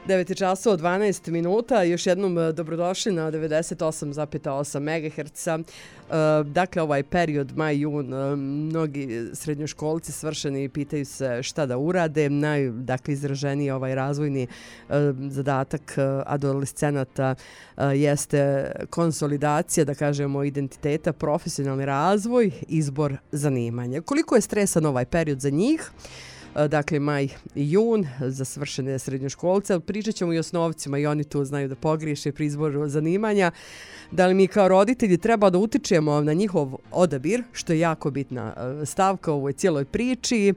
9 časova 12 minuta, još jednom dobrodošli na 98,8 MHz. Dakle, ovaj period, maj, jun, mnogi srednjoškolci svršeni pitaju se šta da urade. Dakle, izraženiji ovaj razvojni zadatak adolescenata jeste konsolidacija, da kažemo, identiteta, profesionalni razvoj, izbor zanimanja. Koliko je stresan ovaj period za njih? Dakle, maj i jun za svršene srednjoškolce, ali pričat ćemo i osnovcima i oni tu znaju da pogriješe pri izboru zanimanja. Da li mi kao roditelji treba da utičemo na njihov odabir, što je jako bitna stavka u ovoj cijeloj priči.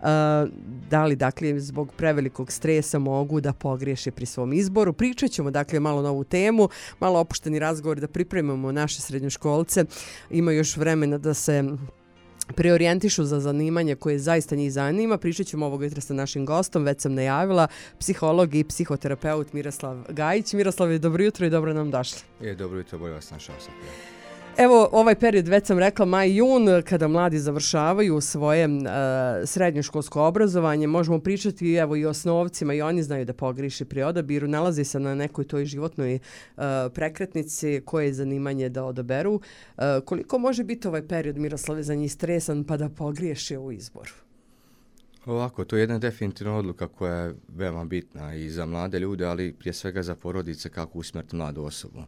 Da li, dakle, zbog prevelikog stresa mogu da pogriješe pri svom izboru. Pričat ćemo, dakle, malo na ovu temu, malo opušteni razgovor da pripremimo naše srednjoškolce. Ima još vremena da se preorijentišu za zanimanje koje zaista njih zanima. Pričat ćemo ovog jutra sa našim gostom, već sam najavila, psiholog i psihoterapeut Miroslav Gajić. Miroslav, dobro jutro i dobro nam došli. Dobro jutro, bolje vas našao sam. Evo, ovaj period, već sam rekla, maj, jun, kada mladi završavaju svoje srednjoškolsko obrazovanje, možemo pričati evo i o osnovcima i oni znaju da pogriše pri odabiru, nalazi se na nekoj toj životnoj prekretnici koje zanimanje da odaberu. Koliko može biti ovaj period, Miroslave, za njih stresan pa da pogriješe u izboru? Ovako, to je jedna definitivna odluka koja je veoma bitna i za mlade ljude, ali prije svega za porodice kako usmjeriti mladu osobu.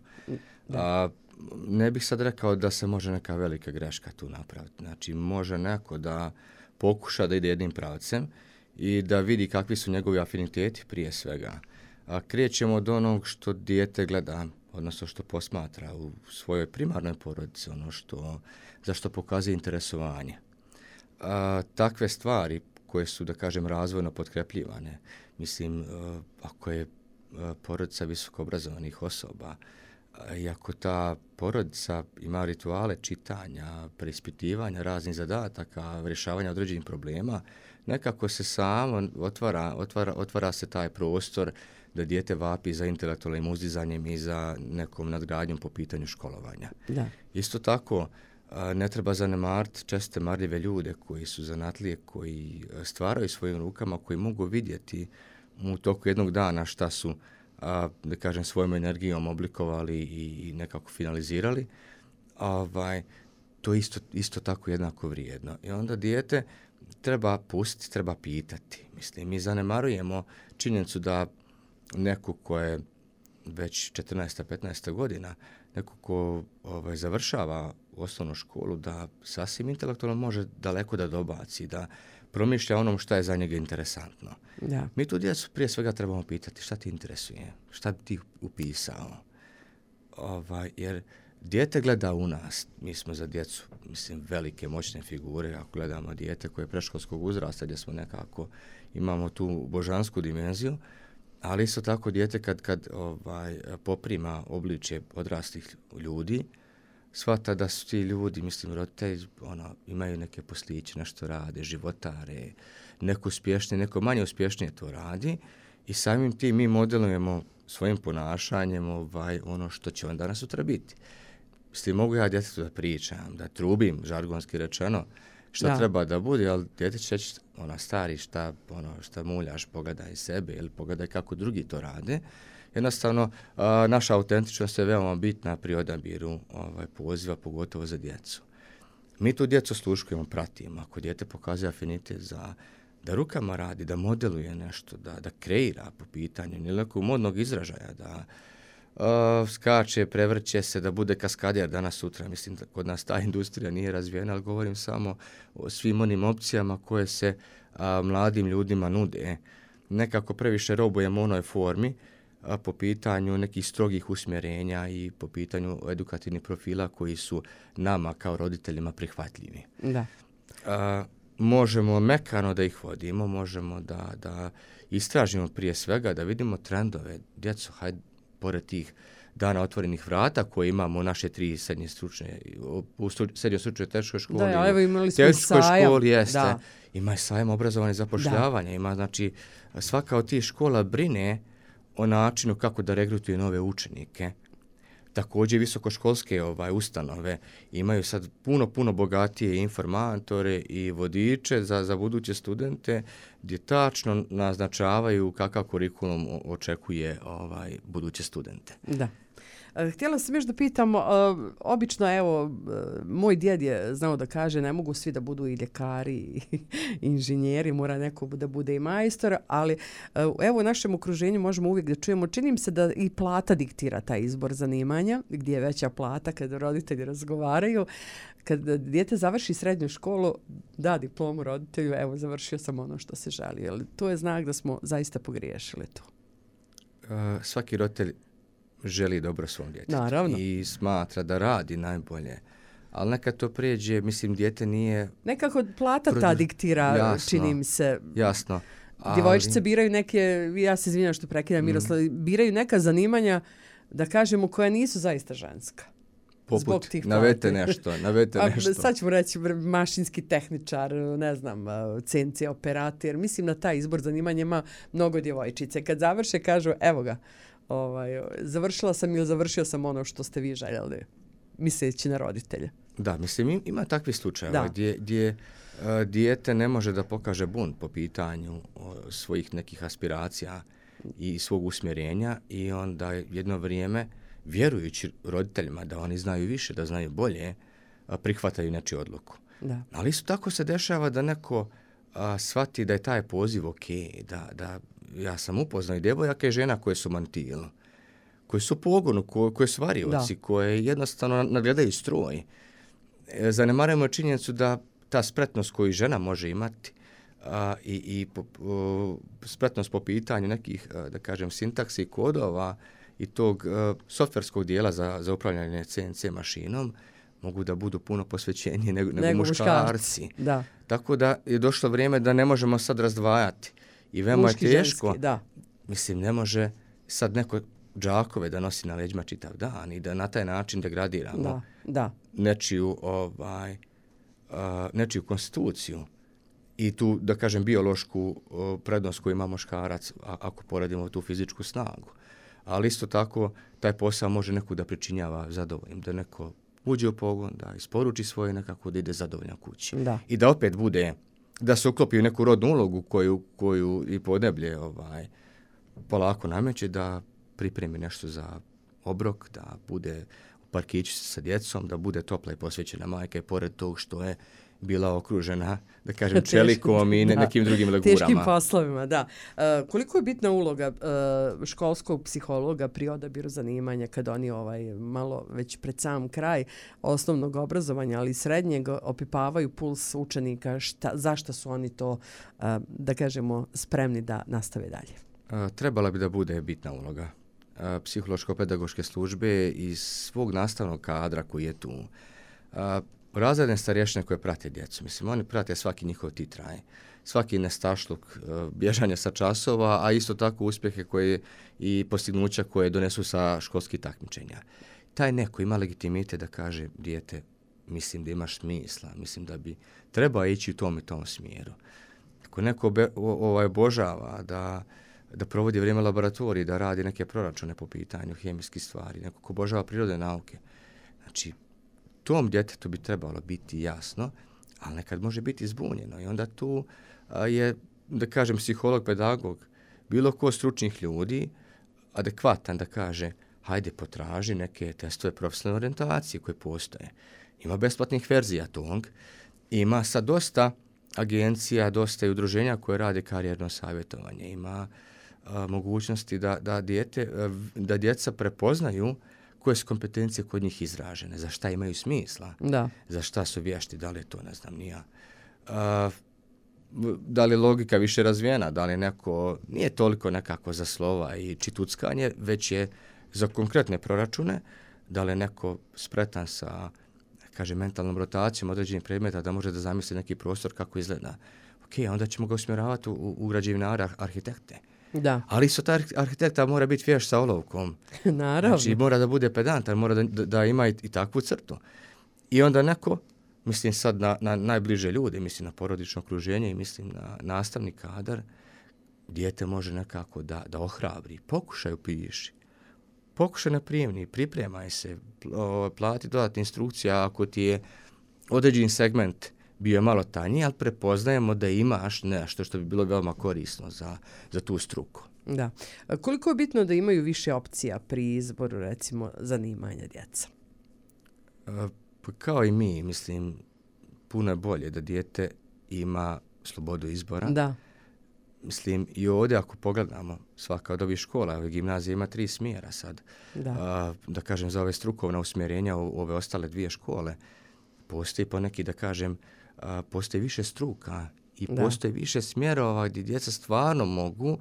Ne bih sad rekao da se može neka velika greška tu napraviti. Znači, može neko da pokuša da ide jednim pravcem i da vidi kakvi su njegovi afiniteti prije svega. Krećemo od onog što dijete gleda, odnosno što posmatra u svojoj primarnoj porodici, ono za što pokazuje interesovanje. Takve stvari koje su, da kažem, razvojno potkrepljivane, mislim, ako je porodica visoko obrazovanih osoba, i ako ta porodica ima rituale čitanja, preispitivanja raznih zadataka, rješavanja određenih problema, nekako se samo otvara se taj prostor da dijete vapi za intelektualnim uzdizanjem i za nekom nadgradnjom po pitanju školovanja. Da. Isto tako, ne treba zanemariti česte marljive ljude koji su zanatlije, koji stvaraju svojim rukama, koji mogu vidjeti u toku jednog dana šta su da kažem svojom energijom oblikovali i nekako finalizirali, to je isto tako jednako vrijedno. I onda dijete treba pustiti, treba pitati. Mislim, mi zanemarujemo činjenicu da neko ko je već 14-15 godina, neko ko završava osnovnu školu, da sasvim intelektualno može daleko da dobaci, da promišlja onom šta je za njega interesantno. Da. Mi tu djecu prije svega trebamo pitati šta ti interesuje, šta bi ti upisao. Jer dijete gleda u nas, mi smo za djecu, mislim, velike, moćne figure, ako gledamo dijete koje je predškolskog uzrasta, gdje smo nekako, imamo tu božansku dimenziju, ali isto tako dijete kad poprima obličje odraslih ljudi, shvata da su ti ljudi, mislim, roditelji, imaju neke posliće, nešto rade, životare, neko uspješnije, neko manje uspješnije to radi i samim tim mi modelujemo svojim ponašanjem ono što će on danas sutra biti. Mislim, mogu ja djetetu da pričam, da trubim, žargonski rečeno, šta treba da bude, ali djete će reći, stari, šta muljaš, pogledaj sebe ili pogledaj kako drugi to rade. Jednostavno, naša autentičnost je veoma bitna pri odabiru poziva, pogotovo za djecu. Mi tu djecu sluškujemo, pratimo. Ako dijete pokazuje afinitet da rukama radi, da modeluje nešto, da kreira po pitanju nekog modnog izražaja, da skače, prevrće se, da bude kaskader danas sutra. Mislim, kod nas ta industrija nije razvijena, ali govorim samo o svim onim opcijama koje se mladim ljudima nude. Nekako previše robujemo u onoj formi, po pitanju nekih strogih usmjerenja i po pitanju edukativnih profila koji su nama kao roditeljima prihvatljivi. Da. Možemo mekano da ih vodimo, možemo da istražimo prije svega, da vidimo trendove. Djeco, hajde, pored tih dana otvorenih vrata koje imamo u naše 3 srednje stručne, u srednjoj stručnoj tehničkoj školi, da, evo imali smo sajam. Školi jeste, ima sajam obrazovanja i zapošljavanja, ima, znači, svaka od tih škola brine o načinu kako da regrutuje nove učenike. Također visokoškolske ustanove imaju sad puno bogatije informatore i vodiče za buduće studente gdje tačno naznačavaju kakav kurikulum očekuje buduće studente. Da. Htjela sam još da pitam, obično, evo, moj djed je znao da kaže ne mogu svi da budu i ljekari i inženjeri, mora neko da bude i majstor, ali evo u našem okruženju možemo uvijek da čujemo, čini mi se da i plata diktira taj izbor zanimanja, gdje je veća plata kada roditelji razgovaraju. Kad dijete završi srednju školu, da diplomu roditelju, evo završio sam ono što se želi. Ali to je znak da smo zaista pogriješili to. Svaki roditelj želi dobro svom djetetu. Naravno. I smatra da radi najbolje. Ali nekad to prijeđe, mislim, dijete nije... Nekako plata ta diktira, jasno, čini mi se. Jasno. Djevojčice biraju neke, ja se izvinjam što prekidam Miroslav, biraju neka zanimanja, da kažemo, koja nisu zaista ženska. Poput, navete nešto. Sad ćemo reći mašinski tehničar, ne znam, CNC operator. Mislim, na taj izbor zanimanja ima mnogo djevojčice. Kad završe, kažu, evo ga, završila sam ili završio sam ono što ste vi željeli, misleći na roditelje. Da, mislim, ima takvih slučajeva gdje dijete ne može da pokaže bunt po pitanju svojih nekih aspiracija i svog usmjerenja i onda jedno vrijeme, vjerujući roditeljima da oni znaju više, da znaju bolje, prihvataju nečiju odluku. Da. Ali isto tako se dešava da neko shvati da je taj poziv ok, da ja sam upoznao i djevojaka i žena koje su mantilu, koje su pogonu, koje su varioci, koje jednostavno nadgledaju stroj. Zanemarujemo činjenicu da ta spretnost koju žena može imati i spretnost po pitanju nekih, da kažem, sintaksi i kodova i tog softverskog dijela za upravljanje CNC mašinom mogu da budu puno posvećeniji nego muškarci. Da. Tako da je došlo vrijeme da ne možemo sad razdvajati. I veoma je teško. Ženski, da. Mislim, ne može sad neko džakove da nosi na leđima čitav dan i da na taj način degradiramo nečiju konstituciju i tu, da kažem, biološku prednost koju ima muškarac ako poredimo tu fizičku snagu. Ali isto tako taj posao može neko da pričinjava zadovoljnim, da neko uđe u pogon, da isporuči svoje nekako, da ide zadovoljan kući. Da. I da opet bude, da se uklopi u neku rodnu ulogu koju i podneblje polako nameće, da pripremi nešto za obrok, da bude u parkiću sa djecom, da bude topla i posvećena majka i pored tog što je bila okružena, da kažem, čelikom i nekim drugim legurama. Teškim poslovima, da. Koliko je bitna uloga školskog psihologa pri odabiru zanimanja kad oni malo već pred sam kraj osnovnog obrazovanja, ali i srednjeg, opipavaju puls učenika, zašto su oni to, da kažemo, spremni da nastave dalje? Trebala bi da bude bitna uloga psihološko-pedagoške službe i svog nastavnog kadra koji je tu. Razredne starješine koje prate djecu, mislim, oni prate svaki njihov titraj, svaki nestašluk bježanja sa časova, a isto tako uspjehe koje i postignuća koje donesu sa školskih takmičenja. Taj neko ima legitimitet da kaže, dijete, mislim da imaš smisla, mislim da bi trebao ići u tom i tom smjeru. Ako neko obožava da provodi vrijeme u laboratoriji, da radi neke proračune po pitanju hemijskih stvari, neko ko obožava prirodne nauke, znači, tom djetetu bi trebalo biti jasno, ali nekad može biti zbunjeno. I onda tu je, da kažem, psiholog, pedagog, bilo ko stručnih ljudi, adekvatan da kaže, hajde potraži neke testove profesionalne orijentacije koje postoje. Ima besplatnih verzija tog, ima sad dosta agencija, dosta i udruženja koje rade karijerno savjetovanje. Ima mogućnosti da djeca prepoznaju koje su kompetencije kod njih izražene, za šta imaju smisla, za šta su vješti, da li je to, ne znam, nija. Da li je logika više razvijena, da li neko nije toliko nekako za slova i čituckanje, već je za konkretne proračune, da li je neko spretan sa, kaže, mentalnom rotacijom određenih predmeta, da može da zamisli neki prostor kako izgleda. Ok, onda ćemo ga usmjeravati u građevinare, arhitekte. Da. Ali isto taj arhitekta mora biti vješt sa olovkom. Naravno. Znači mora da bude pedantan, mora da ima i takvu crtu. I onda neko, mislim sad na najbliže ljude, mislim na porodično okruženje i mislim na nastavni kadar, dijete može nekako da ohrabri. Pokušaj upiši. pokušaj na prijemni, pripremaj se, plati dodatne instrukcije ako ti je određen segment bio je malo tanji, ali prepoznajemo da imaš nešto što bi bilo veoma korisno za tu struku. Da. Koliko je bitno da imaju više opcija pri izboru, recimo, zanimanja djeca? Pa kao i mi, mislim, puno je bolje da dijete ima slobodu izbora. Da. Mislim, i ovdje ako pogledamo, svaka od ovih škola, ove gimnazije ima 3 smjera sad. Da kažem, za ove strukovna usmjerenja u ove ostale 2 škole, postoji poneki, da kažem, postoji više struka i postoji više smjerova gdje djeca stvarno mogu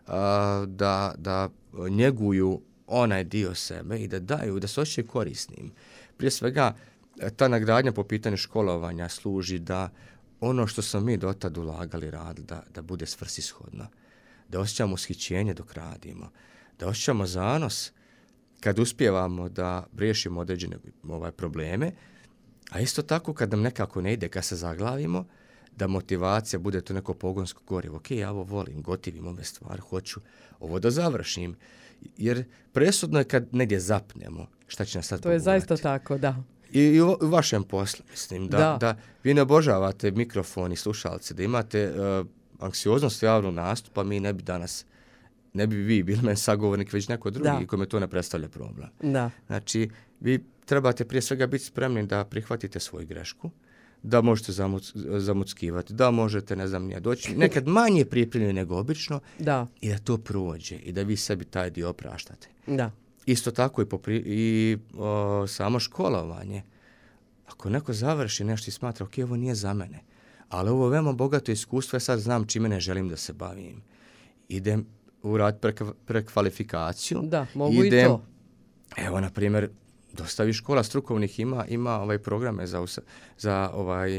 da njeguju onaj dio sebe i da daju, da se osjećaju korisnim. Prije svega, ta nagradnja po pitanju školovanja služi da ono što smo mi do tad ulagali radili, da bude svrsishodno, da osjećamo ushićenje dok radimo, da osjećamo zanos kad uspijevamo da riješimo određene probleme, a isto tako kad nam nekako ne ide, kad se zaglavimo, da motivacija bude to neko pogonsko gorivo. Ok, ja ovo volim, gotivim ove stvari, hoću ovo da završim. Jer presudno je kad negdje zapnemo, šta će nas sad pogurati. To je zaista tako, da. I u vašem poslu, mislim, da vi ne obožavate mikrofon i slušalce, da imate anksioznost javnog nastupa, mi ne bi danas, ne bi vi bili meni sagovornik, već neko drugi kome to ne predstavlja problem. Da. Znači, vi trebate prije svega biti spremni da prihvatite svoju grešku, da možete zamuckivati, da možete, ne znam, doći nekad manje pripremljeni nego obično i da to prođe i da vi sebi taj dio opraštate. Da. Isto tako i samo školovanje. Ako neko završi nešto i smatra, ok, ovo nije za mene, ali ovo je veoma bogato iskustvo, ja sad znam čime ne želim da se bavim. Idem uraditi prekvalifikaciju. Da, mogu i to. Evo, na primjer, dosta škola strukovnih ima programe za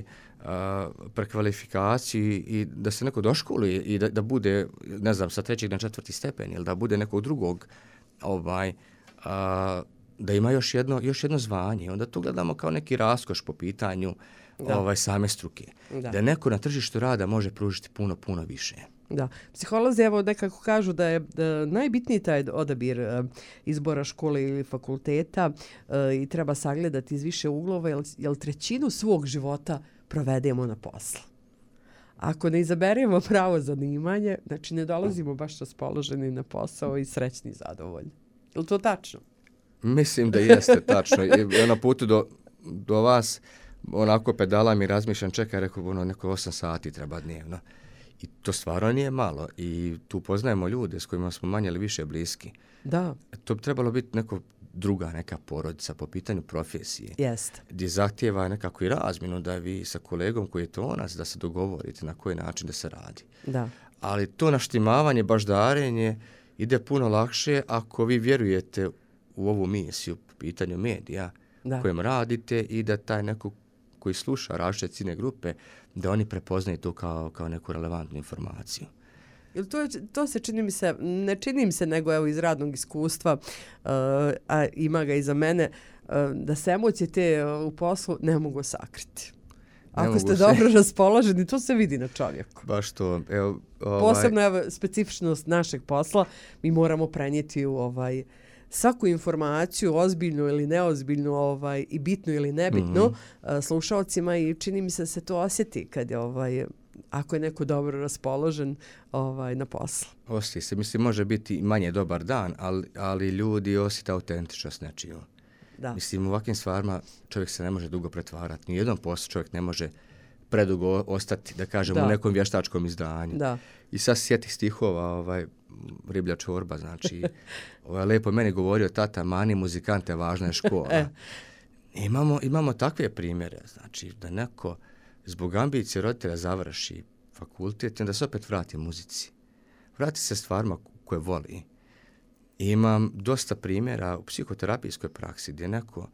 prekvalifikaciju i da se neko doškoli i da bude, ne znam, sa 3. na 4. stepen ili da bude nekog drugog da ima još jedno zvanje. Onda to gledamo kao neki raskoš po pitanju same struke. Da neko na tržištu rada može pružiti puno više. Da. Psiholozi evo nekako kažu da je najbitniji taj odabir izbora škole ili fakulteta i treba sagledati iz više uglova, jer 1/3 svog života provedemo na poslu. Ako ne izaberemo pravo zanimanje, znači ne dolazimo baš raspoloženi na posao i srećni i zadovoljni. Je li to tačno? Mislim da jeste tačno. I na putu do vas onako pedalam i razmišljam, čekaj, rekao, neko 8 sati treba dnevno. I to stvarno nije malo. I tu poznajemo ljude s kojima smo manje ili više bliski. Da. To bi trebalo biti neka porodica po pitanju profesije. Jeste. Gdje zahtijeva nekako i razmjenu da vi sa kolegom koji je tonac da se dogovorite na koji način da se radi. Da. Ali to naštimavanje, baždarenje ide puno lakše ako vi vjerujete u ovu misiju po pitanju medija kojem radite i da taj neko koji sluša različite ciljne grupe, da oni prepoznaju to kao neku relevantnu informaciju. To se ne čini mi se nego evo iz radnog iskustva, a ima ga i za mene, da se emocije te u poslu ne mogu sakriti. Ako ste dobro raspoloženi, to se vidi na čovjeku. Baš to. Posebno specifičnost našeg posla, mi moramo prenijeti u svaku informaciju, ozbiljnu ili neozbiljnu, i bitnu ili nebitnu, slušalcima i čini mi se da se to osjeti kad je ako je neko dobro raspoložen na poslu. Osjeti se. Mislim, može biti manje dobar dan, ali ljudi osjete autentičnost nečiju. Da. Mislim, u ovakvim stvarima čovjek se ne može dugo pretvarati. Nijednom poslu čovjek ne može predugo ostati, da kažem, u nekom vještačkom izdanju. Da. I sad sjetih stihova, Riblja čorba, znači, lepo meni govorio tata, mani muzikante, važna je škola. Imamo takve primjere, znači, da neko zbog ambicije roditelja završi fakultet i onda se opet vrati muzici. Vrati se stvarima koje voli. I imam dosta primjera u psihoterapijskoj praksi gdje neko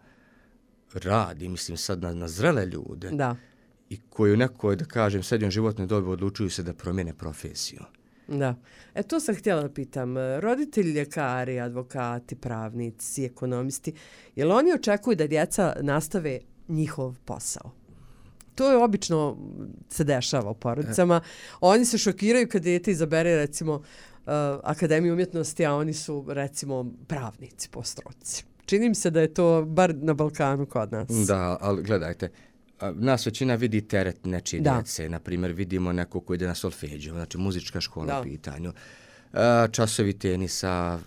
radi, mislim sad na zrele ljude i koji u nekoj, da kažem, srednjoj životnoj dobi odlučuju se da promijene profesiju. Da. To sam htjela da pitam. Roditelji, ljekari, advokati, pravnici, ekonomisti, jel oni očekuju da djeca nastave njihov posao? To je obično se dešava u porodicama. Oni se šokiraju kad dijete izabere, recimo, Akademiju umjetnosti, a oni su, recimo, pravnici po struci. Čini mi se da je to bar na Balkanu kod nas. Da, ali gledajte, nas većina vidi teret nečije djece. Naprimjer, vidimo neko ko ide na solfeđo, znači muzička škola u pitanju. Časovi tenisa,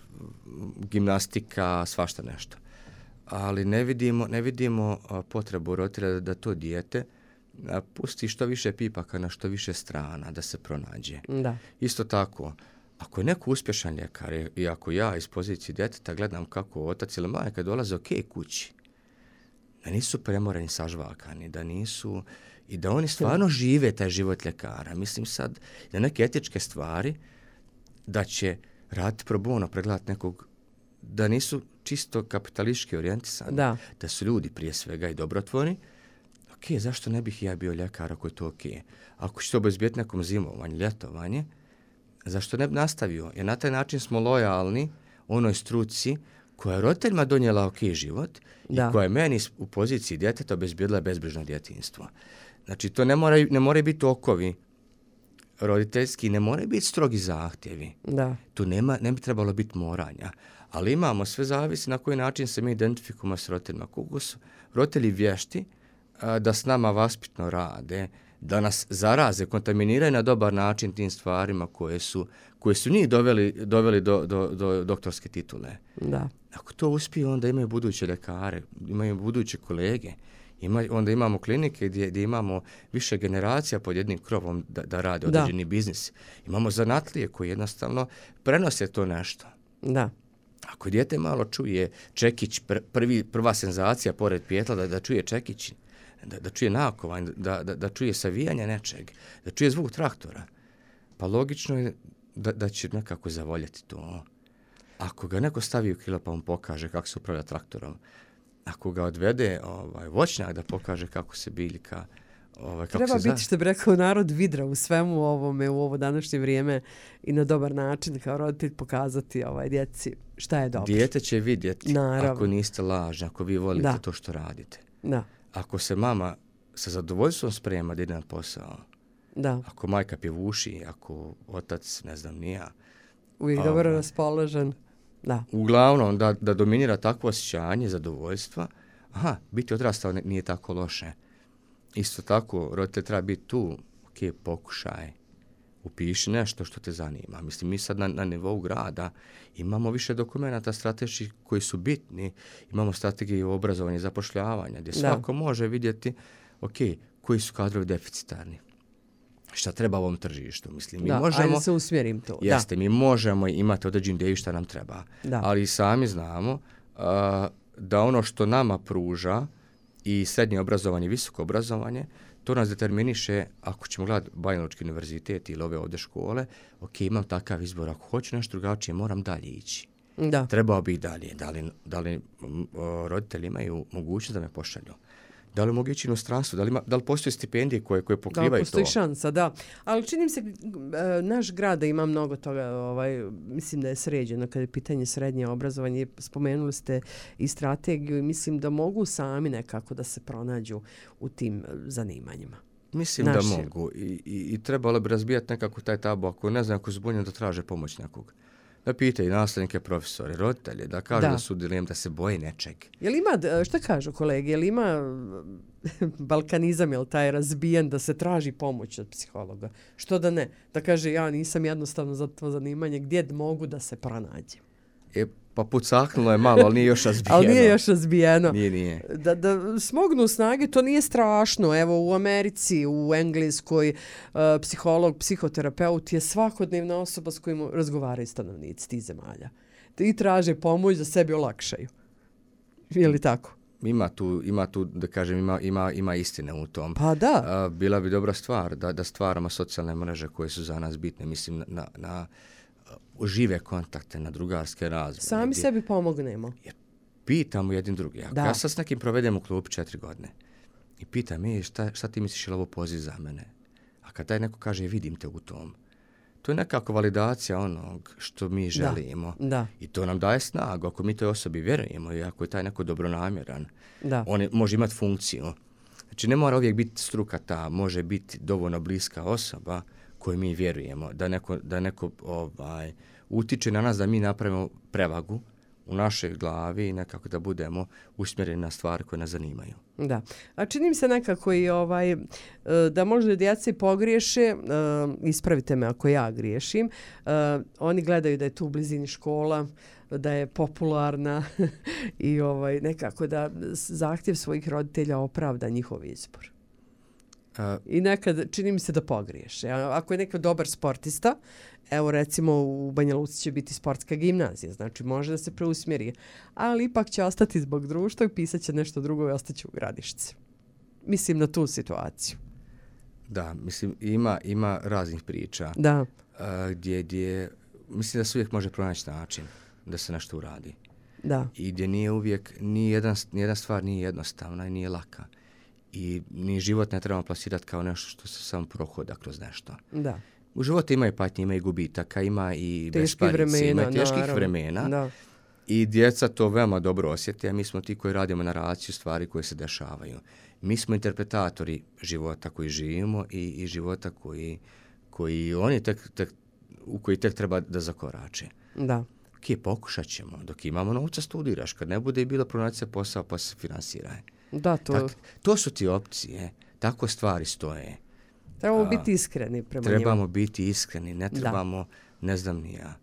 gimnastika, svašta nešto. Ali ne vidimo potrebu roditelja da to dijete pusti što više pipaka na što više strana da se pronađe. Da. Isto tako, ako je neko uspješan ljekar i ako ja iz pozicije djeteta gledam kako otac ili majka dolaze kući, da nisu premoreni, sažvakani, da nisu i da oni stvarno žive taj život ljekara. Mislim sad da neke etičke stvari da će raditi pro bono, pregledati nekog, da nisu čisto kapitalistički orijentisani, da su ljudi prije svega i dobrotvorni. Ok, zašto ne bih ja bio ljekar ako je to ok? Ako će to obezbijeti nekom zimovanje, ljetovanje, zašto ne bi nastavio? Jer na taj način smo lojalni onoj struci koja je roditeljima donijela ok život i koja je meni u poziciji djeteta obezbijedila bezbrižno djetinjstvo. Znači, to ne moraju biti okovi roditeljski, ne moraju biti strogi zahtjevi. Da. Tu ne bi trebalo biti moranja. Ali imamo, sve zavisi na koji način se mi identifikujemo s roditeljima. Koliko su roditelji vješti da s nama vaspitno rade, da nas zaraze, kontaminiraju na dobar način tim stvarima koje su njih doveli do doktorske titule. Da. Ako to uspije, onda imaju buduće ljekare, imaju buduće kolege, onda imamo klinike gdje imamo više generacija pod jednim krovom da rade određeni biznis. Imamo zanatlije koji jednostavno prenose to nešto. Da. Ako dijete malo čuje čekić, prva senzacija pored pijetla da čuje čekić, da čuje nakovanj, da čuje savijanje nečeg, da čuje zvuk traktora, pa logično je da će nekako zavoljeti to. Ako ga neko stavi u krilo pa mu pokaže kako se upravlja traktorom, ako ga odvede voćnjak da pokaže kako se biljka, treba biti, što bi rekao narod, vidra u svemu ovome, u ovo današnje vrijeme i na dobar način kao roditelj pokazati djeci šta je dobro. Dijete će vidjeti ako niste lažni, ako vi volite to što radite. Da. Ako se mama sa zadovoljstvom sprema da ide na posao, ako majka pjevuši, ako otac, ne znam, nija. Uvijek dobro raspoložen. Da. Uglavnom, da dominira takvo osjećanje zadovoljstva, biti odrastao nije tako loše. Isto tako, roditelj treba biti tu, ok, pokušaj, upiši nešto što te zanima. Mislim, mi sad na nivou grada imamo više dokumenta strateških koji su bitni, imamo strategiju obrazovanja i zapošljavanja, gdje svako može vidjeti, ok, koji su kadrovi deficitarni. Šta treba ovom tržištu. Mislim, mi možemo, ajde se usmjerim to. Jeste, mi možemo imati određenu ideju šta nam treba. Ali sami znamo da ono što nama pruža i srednje obrazovanje i visoko obrazovanje, to nas determiniše, ako ćemo gledati Banja Lučki univerzitet ili ove ovdje škole, ok, imam takav izbor, ako hoću nešto drugačije, moram dalje ići. Da. Trebao bi dalje. Da li roditelji imaju mogućnost da me pošalju? Da li mogu ići u inostranstvo? Da li postoje stipendije koje pokrivaju to? Da, postoji šansa, da. Ali čini mi se, naš grad ima mnogo toga, mislim da je sređeno kada je pitanje srednje obrazovanje. Spomenuli ste i strategiju i mislim da mogu sami nekako da se pronađu u tim zanimanjima. Mislim da mogu i trebalo bi razbijati nekako taj tabu, ako ne znam, ako su zbunjeni da traže pomoć nekog. Da pitaju nastavnike, profesore, roditelje, da kažu da su dilem, da se boje nečeg. Jel ima, šta kažu kolege, jel ima balkanizam, jel taj razbijen da se traži pomoć od psihologa? Što da ne? Da kaže, ja nisam jednostavno za to zanimanje, gdje mogu da se pronađem? Pa pucaknulo je malo, ali nije još razbijeno. Ali nije još razbijeno. Nije. Da smognu snage, to nije strašno. Evo u Americi, u Engleskoj, psiholog, psihoterapeut je svakodnevna osoba s kojim razgovaraju stanovnici tih zemalja. I traže pomoć da sebi olakšaju. Je li tako? Ima tu, da kažem, ima istine u tom. Pa da. Bila bi dobra stvar da stvaramo socijalne mreže koje su za nas bitne. Mislim, na žive kontakte, na drugarske razmjene. Sami sebi pomognemo. Pitamo jedin drugi. Ako ja sad s nekim provedem u klubu 4 godine i pitam, šta ti misliš, je li ovo poziv za mene? A kad taj neko kaže, vidim te u tom, to je nekako validacija onog što mi želimo. Da. I to nam daje snagu. Ako mi toj osobi vjerujemo i ako je taj neko dobronamjeran, on može imati funkciju. Znači, ne mora uvijek biti struka ta, može biti dovoljno bliska osoba koje mi vjerujemo, da neko utiče na nas da mi napravimo prevagu u našoj glavi i nekako da budemo usmjereni na stvari koje nas zanimaju. Da. A čini mi se nekako i da možda djeci pogriješe, ispravite me ako ja griješim, oni gledaju da je tu u blizini škola, da je popularna i nekako da zahtjev svojih roditelja opravda njihov izbor. I nekad čini mi se da pogriješe. Ako je neko dobar sportista, evo recimo u Banja Luci će biti sportska gimnazija, znači može da se preusmjeri, ali ipak će ostati zbog društva i pisat će nešto drugo i ostaće u Gradišci. Mislim na tu situaciju. Da, mislim ima raznih priča. Da. Gdje mislim da se uvijek može pronaći način da se nešto uradi. Da. I gdje nije uvijek, nijedna stvar nije jednostavna i nije laka. I ni život ne trebamo plasirati kao nešto što se samo prohoda kroz nešto. Da. U životu ima i patnje, ima i gubitaka, ima i besparice, ima i teških vremena. Da. I djeca to veoma dobro osjete, a mi smo ti koji radimo naraciju stvari koje se dešavaju. Mi smo interpretatori života koji živimo i života koji oni u koji tek treba da zakorače. Da. Pokušat ćemo. Dok imamo novca studiraš, kad ne bude bilo pronaći se posao pa se finansiraj. Da, to su ti opcije. Tako stvari stoje. Trebamo biti iskreni prema njima. Trebamo biti iskreni. Ne trebamo, ne znam ni ja,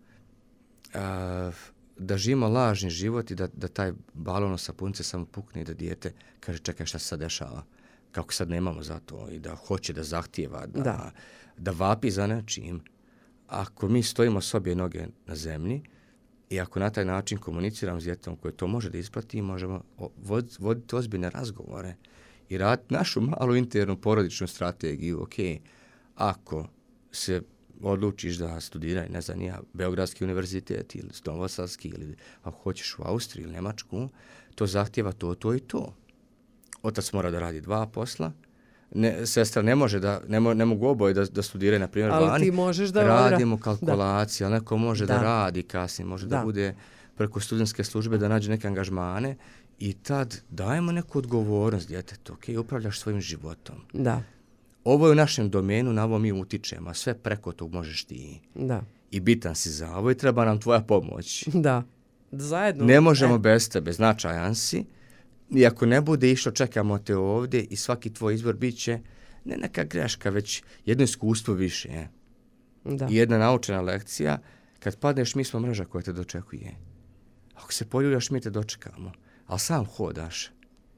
da živimo lažni život i da taj balon od sapunice samo pukne i da dijete kaže čekaj šta se sad dešava. Kako sad nemamo za to i da hoće da zahtijeva, da vapi za nečim. Ako mi stojimo s obje noge na zemlji i ako na taj način komuniciramo s djetetom koje to može da isprati, možemo voditi ozbiljne razgovore i raditi našu malu internu porodičnu strategiju. Ok, ako se odlučiš da studiraj, ne znam, Beogradski univerzitet ili Novosadski ili ako hoćeš u Austriju ili Njemačku, to zahtjeva to i to. Otac mora da radi 2 posla, sestra ne mogu oboje da studiraju, na primjer, vani. Ali ti možeš da radimo kalkulacije, ali neko može da radi kasnije, može da bude preko studentske službe da nađe neke angažmane i tad dajemo neku odgovornost djetetu. Ok, upravljaš svojim životom. Da. Ovo je u našem domenu, na ovo mi utičemo, a sve preko tog možeš ti. Da. I bitan si za ovo i treba nam tvoja pomoć. Da. Zajedno. Ne možemo bez tebe, značajan si. I ako ne bude išlo, čekamo te ovdje i svaki tvoj izbor bit će ne neka greška, već jedno iskustvo više. Da. I jedna naučena lekcija, kad padneš, mi smo mreža koja te dočekuje. Ako se poljuljaš, mi te dočekamo. Ali sam hodaš.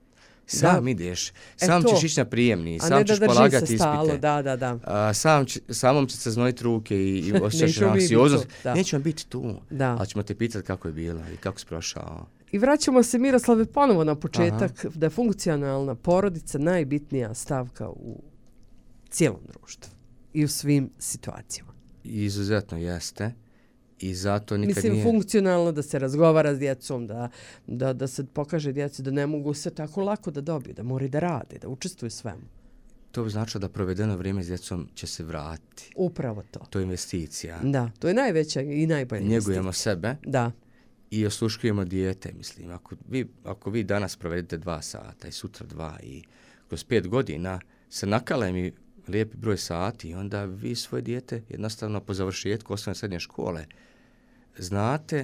Sam ideš. Sam ćeš ići na prijemni. Sam ćeš polagati ispite. Da. Samom će se znojiti ruke i osjećaš anksioznost. Nećemo biti tu. Da. Ali ćemo te pitati kako je bilo i kako si prošao. I vraćamo se, Miroslave, ponovo na početak. Da je funkcionalna porodica najbitnija stavka u cijelom društvu i u svim situacijama. Izuzetno jeste. I zato nikad nije... funkcionalno da se razgovara s djecom, da se pokaže djeci da ne mogu se tako lako da dobiju, da moraju da rade, da učestvuju svemu. To bi značilo da provedeno vrijeme s djecom će se vratiti. Upravo to. To je investicija. Da, to je najveća i najbolja investicija. Njegujemo sebe. Da. I osluškujemo dijete, mislim. Ako vi danas provedete 2 sata i sutra 2 i kroz 5 godina se nakale mi lijepi broj sati, onda vi svoje dijete jednostavno po završetku osnovne srednje škole znate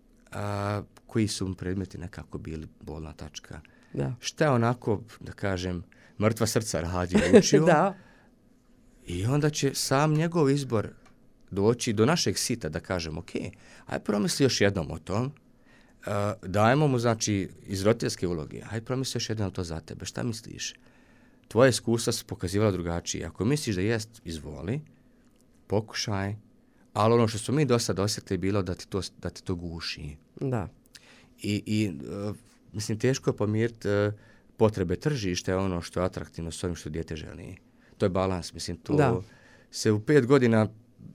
koji su predmeti nekako bili bolna tačka. Da. Šta je onako, da kažem, mrtva srca radio učio. Da. I onda će sam njegov izbor doći do našeg sita da kažem, ok, aj promisli još jednom o tom, dajemo mu, znači, iz roditeljske uloge, aj promisli još jednom to za tebe, šta misliš? Tvoje iskustva su pokazivala drugačije. Ako misliš da jest, izvoli, pokušaj, ali ono što smo mi do sada osjetili bilo da ti to guši. Da. I mislim, teško je pomiriti potrebe tržišta, je ono što je atraktivno s ovim što dijete želi. To je balans, mislim, to se u 5 godina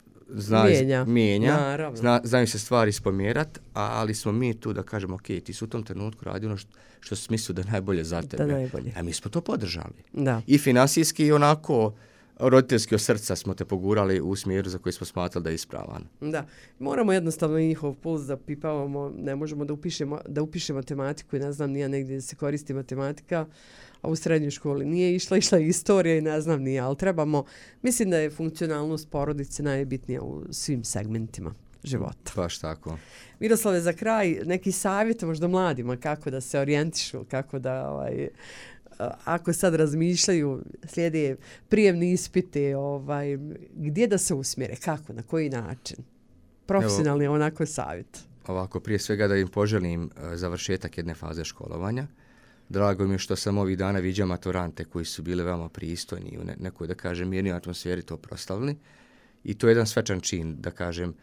mijenja. Znaju se stvari spomjerati, ali smo mi tu da kažemo, ok, ti su u tom trenutku radi ono što smislu da je najbolje za tebe. Da najbolje. A mi smo to podržali. Da. I finansijski i onako roditeljski od srca smo te pogurali u smjeru za koji smo smatrali da je ispravan. Da, moramo jednostavno njihov puls da pipavamo, ne možemo da upiše matematiku i ne znam nija negdje da se koristi matematika, a u srednjoj školi nije išla je istorija i ne znam nije, ali trebamo, mislim da je funkcionalnost porodice najbitnija u svim segmentima života. Baš tako. Miroslave, za kraj neki savjet možda mladima kako da se orijentišu, kako da ako sad razmišljaju, slijede prijemni ispite, gdje da se usmjere, kako, na koji način? Profesionalni onako savjet. Ovako, prije svega da im poželim završetak jedne faze školovanja. Drago mi je što sam ovih dana viđao maturante koji su bili veoma pristojni i u nekoj, da kažem, mirnoj atmosferi to proslavili. I to je jedan svečan čin, da kažem,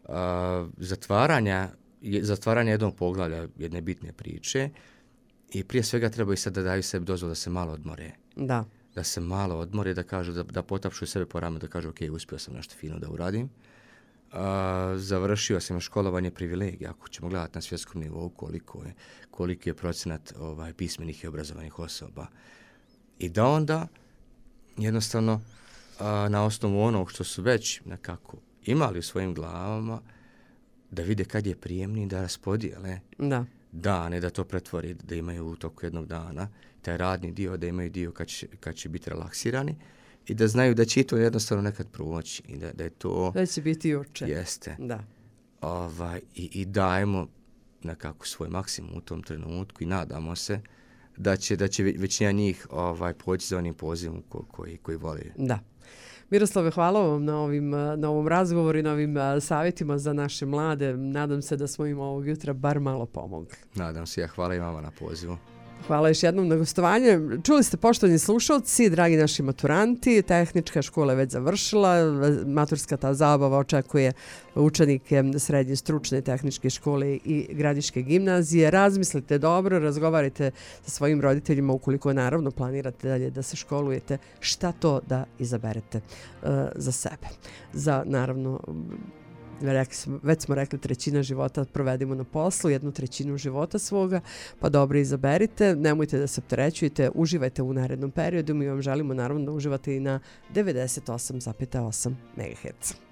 zatvaranja jednog poglavlja jedne bitne priče. I prije svega treba i sad da daju sebi dozvolu da se malo odmore. Da. Da se malo odmore, da kažu, da potapšu sebe po ramenu, da kažu ok, uspio sam nešto fino da uradim. Završio sam školovanje privilegija, ako ćemo gledati na svjetskom nivou koliki je procenat pismenih i obrazovanih osoba. I da onda jednostavno na osnovu onog što su već nekako imali u svojim glavama, da vide kad je prijemni, da raspodijele dane, da to pretvori, da imaju u toku jednog dana taj radni dio, da imaju dio kad će biti relaksirani i da znaju da će to jednostavno nekad proći i da je to... Da će biti juče. Jeste. Da. I dajemo nekako svoj maksimum u tom trenutku i nadamo se da će većina njih poći za onim pozivom koji voli. Da. Miroslave, hvala vam na ovom razgovoru i na ovim savjetima za naše mlade. Nadam se da smo im ovog jutra bar malo pomogli. Nadam se, ja hvala i vama na pozivu. Hvala još jednom na gostovanje. Čuli ste, poštovani slušalci, dragi naši maturanti, tehnička škola je već završila, maturska ta zabava očekuje učenike srednje stručne tehničke škole i Gradiške gimnazije. Razmislite dobro, razgovarajte sa svojim roditeljima ukoliko naravno planirate dalje da se školujete, šta to da izaberete za sebe. Za naravno... Već smo rekli, trećina života provedimo na poslu, 1/3 života svoga, pa dobro izaberite, nemojte da se opterećujete, uživajte u narednom periodu, mi vam želimo naravno da uživate i na 98,8 MHz.